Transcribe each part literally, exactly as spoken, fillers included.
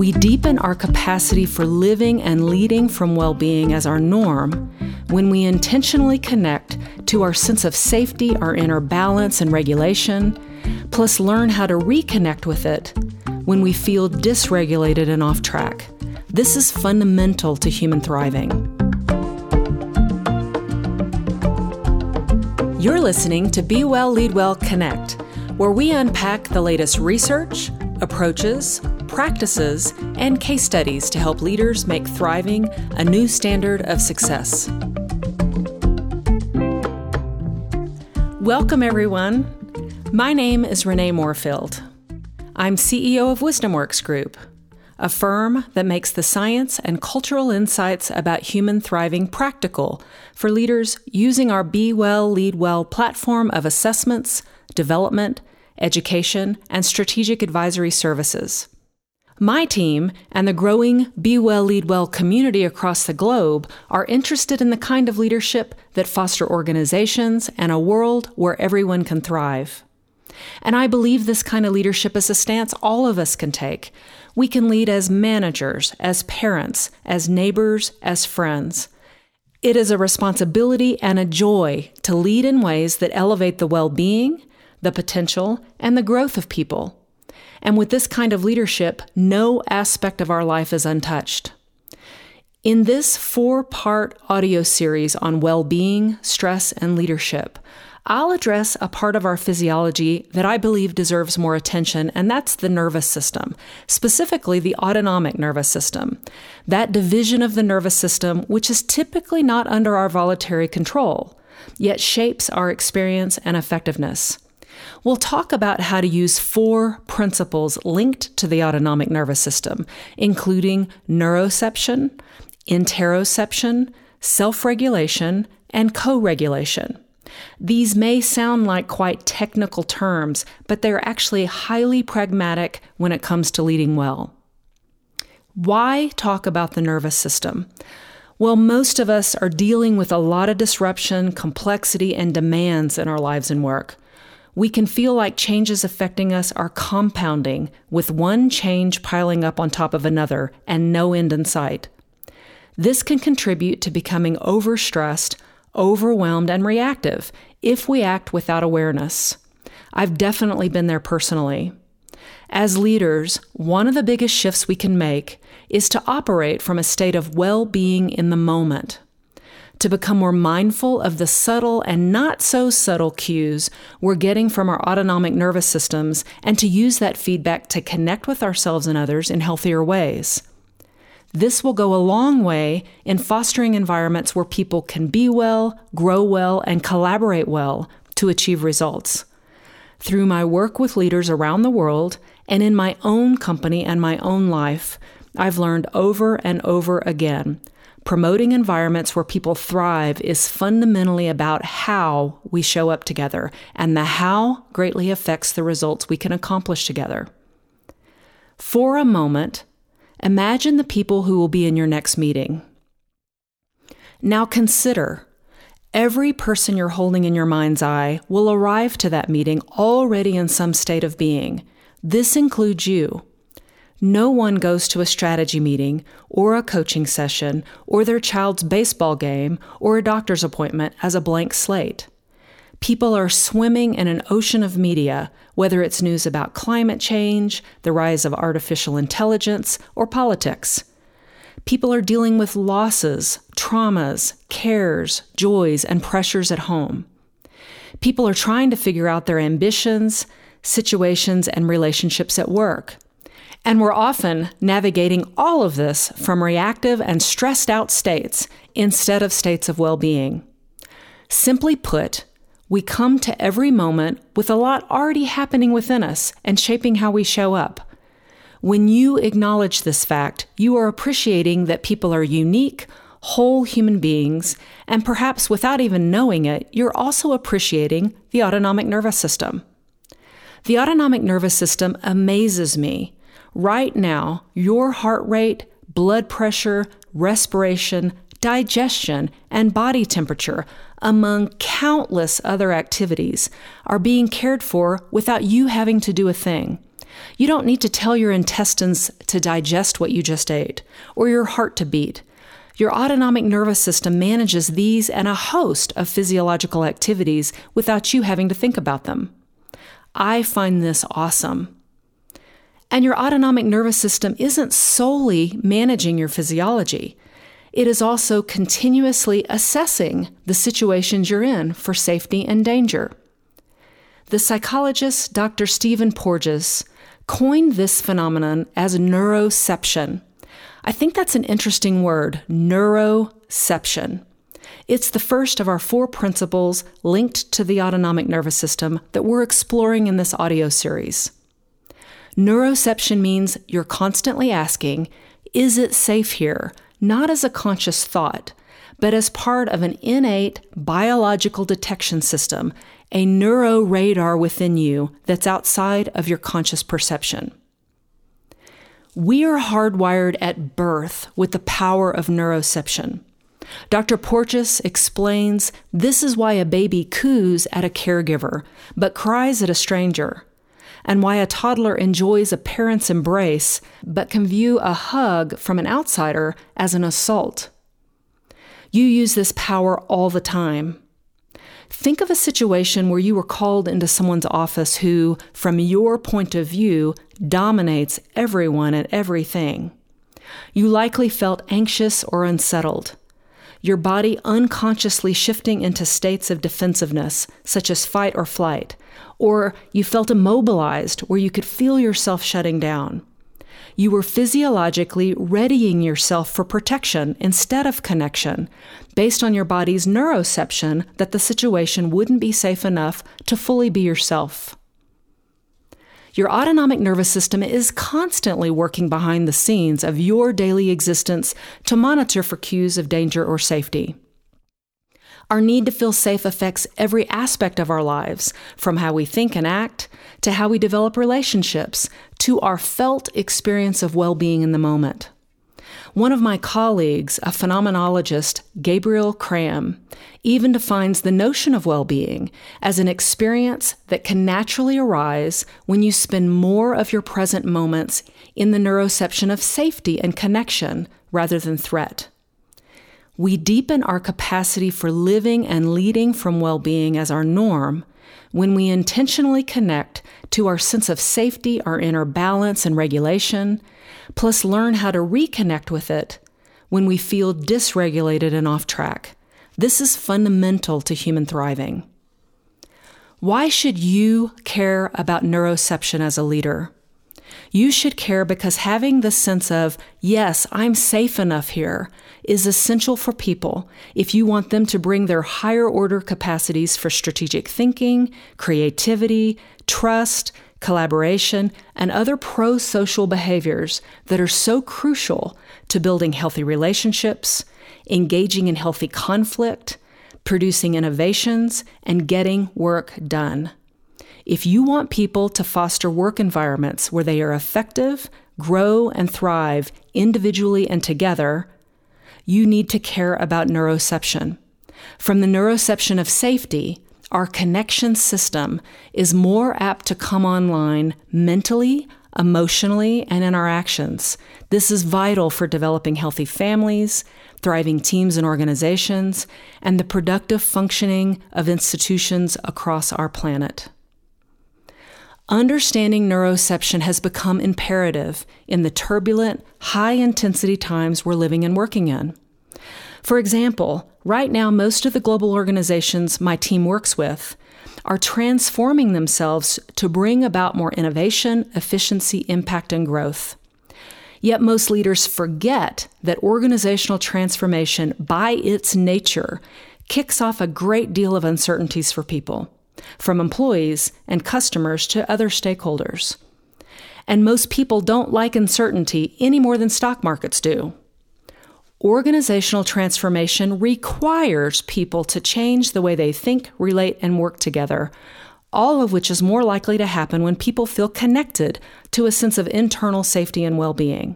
We deepen our capacity for living and leading from well-being as our norm when we intentionally connect to our sense of safety, our inner balance and regulation, plus learn how to reconnect with it when we feel dysregulated and off track. This is fundamental to human thriving. You're listening to Be Well, Lead Well, Connect, where we unpack the latest research, approaches, practices, and case studies to help leaders make thriving a new standard of success. Welcome, everyone. My name is Renee Moorfield. I'm C E O of WisdomWorks Group, a firm that makes the science and cultural insights about human thriving practical for leaders using our Be Well, Lead Well platform of assessments, development, education, and strategic advisory services. My team and the growing Be Well, Lead Well community across the globe are interested in the kind of leadership that foster organizations and a world where everyone can thrive. And I believe this kind of leadership is a stance all of us can take. We can lead as managers, as parents, as neighbors, as friends. It is a responsibility and a joy to lead in ways that elevate the well-being, the potential, and the growth of people. And with this kind of leadership, no aspect of our life is untouched. In this four-part audio series on well-being, stress, and leadership, I'll address a part of our physiology that I believe deserves more attention, and that's the nervous system, specifically the autonomic nervous system, that division of the nervous system which is typically not under our voluntary control, yet shapes our experience and effectiveness. We'll talk about how to use four principles linked to the autonomic nervous system, including neuroception, interoception, self-regulation, and co-regulation. These may sound like quite technical terms, but they're actually highly pragmatic when it comes to leading well. Why talk about the nervous system? Well, most of us are dealing with a lot of disruption, complexity, and demands in our lives and work. We can feel like changes affecting us are compounding, with one change piling up on top of another and no end in sight. This can contribute to becoming overstressed, overwhelmed, and reactive if we act without awareness. I've definitely been there personally. As leaders, one of the biggest shifts we can make is to operate from a state of well-being in the moment, to become more mindful of the subtle and not so subtle cues we're getting from our autonomic nervous systems, and to use that feedback to connect with ourselves and others in healthier ways. This will go a long way in fostering environments where people can be well, grow well, and collaborate well to achieve results. Through my work with leaders around the world and in my own company and my own life, I've learned over and over again, promoting environments where people thrive is fundamentally about how we show up together, and the how greatly affects the results we can accomplish together. For a moment, imagine the people who will be in your next meeting. Now consider, every person you're holding in your mind's eye will arrive to that meeting already in some state of being. This includes you. No one goes to a strategy meeting or a coaching session or their child's baseball game or a doctor's appointment as a blank slate. People are swimming in an ocean of media, whether it's news about climate change, the rise of artificial intelligence, or politics. People are dealing with losses, traumas, cares, joys, and pressures at home. People are trying to figure out their ambitions, situations, and relationships at work. And we're often navigating all of this from reactive and stressed out states instead of states of well-being. Simply put, we come to every moment with a lot already happening within us and shaping how we show up. When you acknowledge this fact, you are appreciating that people are unique, whole human beings, and perhaps without even knowing it, you're also appreciating the autonomic nervous system. The autonomic nervous system amazes me. Right now, your heart rate, blood pressure, respiration, digestion, and body temperature, among countless other activities, are being cared for without you having to do a thing. You don't need to tell your intestines to digest what you just ate, or your heart to beat. Your autonomic nervous system manages these and a host of physiological activities without you having to think about them. I find this awesome. And your autonomic nervous system isn't solely managing your physiology. It is also continuously assessing the situations you're in for safety and danger. The psychologist Doctor Stephen Porges coined this phenomenon as neuroception. I think that's an interesting word, neuroception. It's the first of our four principles linked to the autonomic nervous system that we're exploring in this audio series. Neuroception means you're constantly asking, is it safe here? Not as a conscious thought, but as part of an innate biological detection system, a neuroradar within you that's outside of your conscious perception. We are hardwired at birth with the power of neuroception. Doctor Porges explains this is why a baby coos at a caregiver, but cries at a stranger, and why a toddler enjoys a parent's embrace, but can view a hug from an outsider as an assault. You use this power all the time. Think of a situation where you were called into someone's office who, from your point of view, dominates everyone and everything. You likely felt anxious or unsettled, your body unconsciously shifting into states of defensiveness, such as fight or flight, or you felt immobilized where you could feel yourself shutting down. You were physiologically readying yourself for protection instead of connection, based on your body's neuroception that the situation wouldn't be safe enough to fully be yourself. Your autonomic nervous system is constantly working behind the scenes of your daily existence to monitor for cues of danger or safety. Our need to feel safe affects every aspect of our lives, from how we think and act, to how we develop relationships, to our felt experience of well-being in the moment. One of my colleagues, a phenomenologist, Gabriel Cram, even defines the notion of well-being as an experience that can naturally arise when you spend more of your present moments in the neuroception of safety and connection rather than threat. We deepen our capacity for living and leading from well-being as our norm when we intentionally connect to our sense of safety, our inner balance and regulation, plus learn how to reconnect with it when we feel dysregulated and off track. This is fundamental to human thriving. Why should you care about neuroception as a leader? You should care because having the sense of, yes, I'm safe enough here, is essential for people if you want them to bring their higher order capacities for strategic thinking, creativity, trust, collaboration, and other pro-social behaviors that are so crucial to building healthy relationships, engaging in healthy conflict, producing innovations, and getting work done. If you want people to foster work environments where they are effective, grow, and thrive individually and together, you need to care about neuroception. From the neuroception of safety, our connection system is more apt to come online mentally, emotionally, and in our actions. This is vital for developing healthy families, thriving teams and organizations, and the productive functioning of institutions across our planet. Understanding neuroception has become imperative in the turbulent, high-intensity times we're living and working in. For example, right now, most of the global organizations my team works with are transforming themselves to bring about more innovation, efficiency, impact, and growth. Yet most leaders forget that organizational transformation, by its nature, kicks off a great deal of uncertainties for people, from employees and customers to other stakeholders. And most people don't like uncertainty any more than stock markets do. Organizational transformation requires people to change the way they think, relate, and work together, all of which is more likely to happen when people feel connected to a sense of internal safety and well-being.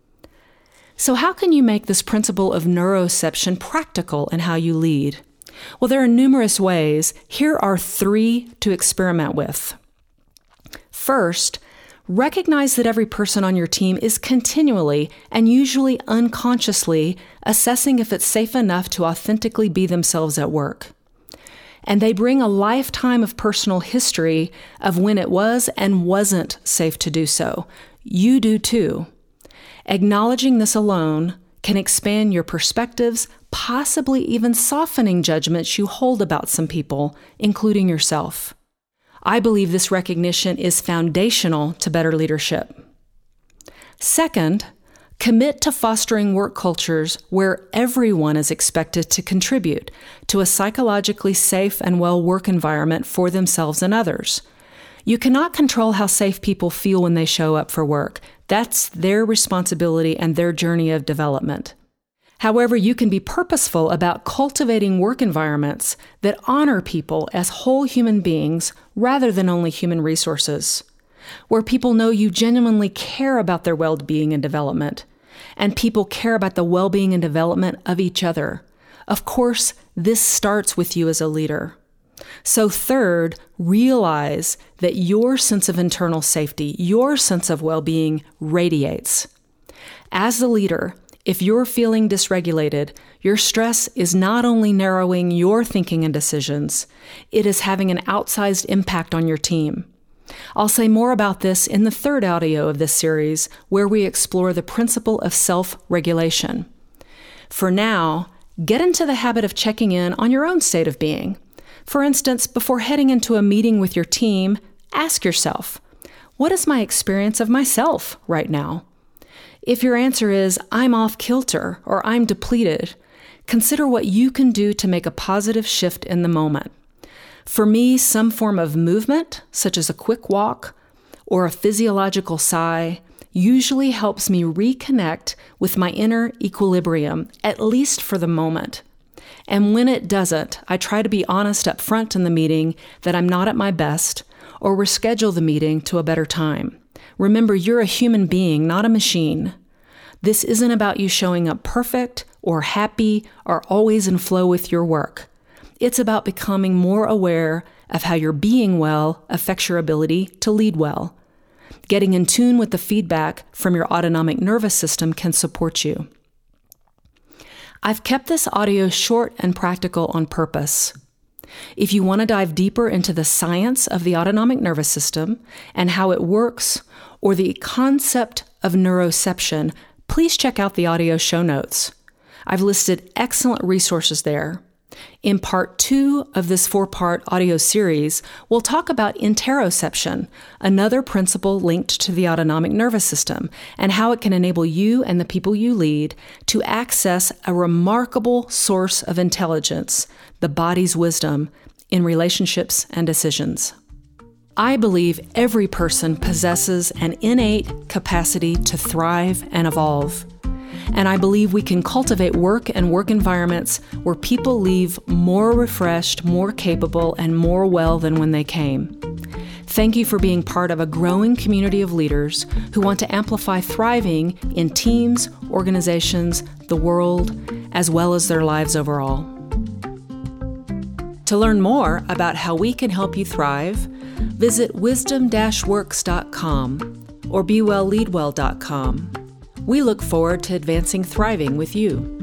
So how can you make this principle of neuroception practical in how you lead? Well, there are numerous ways. Here are three to experiment with. First, Recognize that every person on your team is continually and usually unconsciously assessing if it's safe enough to authentically be themselves at work. And they bring a lifetime of personal history of when it was and wasn't safe to do so. You do too. Acknowledging this alone can expand your perspectives, possibly even softening judgments you hold about some people, including yourself. I believe this recognition is foundational to better leadership. Second, commit to fostering work cultures where everyone is expected to contribute to a psychologically safe and well work environment for themselves and others. You cannot control how safe people feel when they show up for work. That's their responsibility and their journey of development. However, you can be purposeful about cultivating work environments that honor people as whole human beings rather than only human resources, where people know you genuinely care about their well-being and development, and people care about the well-being and development of each other. Of course, this starts with you as a leader. So third, realize that your sense of internal safety, your sense of well-being radiates. As the leader, if you're feeling dysregulated, your stress is not only narrowing your thinking and decisions, it is having an outsized impact on your team. I'll say more about this in the third audio of this series, where we explore the principle of self-regulation. For now, get into the habit of checking in on your own state of being. For instance, before heading into a meeting with your team, ask yourself, what is my experience of myself right now? If your answer is, I'm off kilter or I'm depleted, consider what you can do to make a positive shift in the moment. For me, some form of movement, such as a quick walk or a physiological sigh, usually helps me reconnect with my inner equilibrium, at least for the moment. And when it doesn't, I try to be honest up front in the meeting that I'm not at my best, or reschedule the meeting to a better time. Remember, you're a human being, not a machine. This isn't about you showing up perfect or happy or always in flow with your work. It's about becoming more aware of how your being well affects your ability to lead well. Getting in tune with the feedback from your autonomic nervous system can support you. I've kept this audio short and practical on purpose. If you want to dive deeper into the science of the autonomic nervous system and how it works, or the concept of neuroception, please check out the audio show notes. I've listed excellent resources there. In part two of this four-part audio series, we'll talk about interoception, another principle linked to the autonomic nervous system, and how it can enable you and the people you lead to access a remarkable source of intelligence, the body's wisdom, in relationships and decisions. I believe every person possesses an innate capacity to thrive and evolve. And I believe we can cultivate work and work environments where people leave more refreshed, more capable, and more well than when they came. Thank you for being part of a growing community of leaders who want to amplify thriving in teams, organizations, the world, as well as their lives overall. To learn more about how we can help you thrive, visit wisdom dash works dot com or be well lead well dot com. We look forward to advancing thriving with you.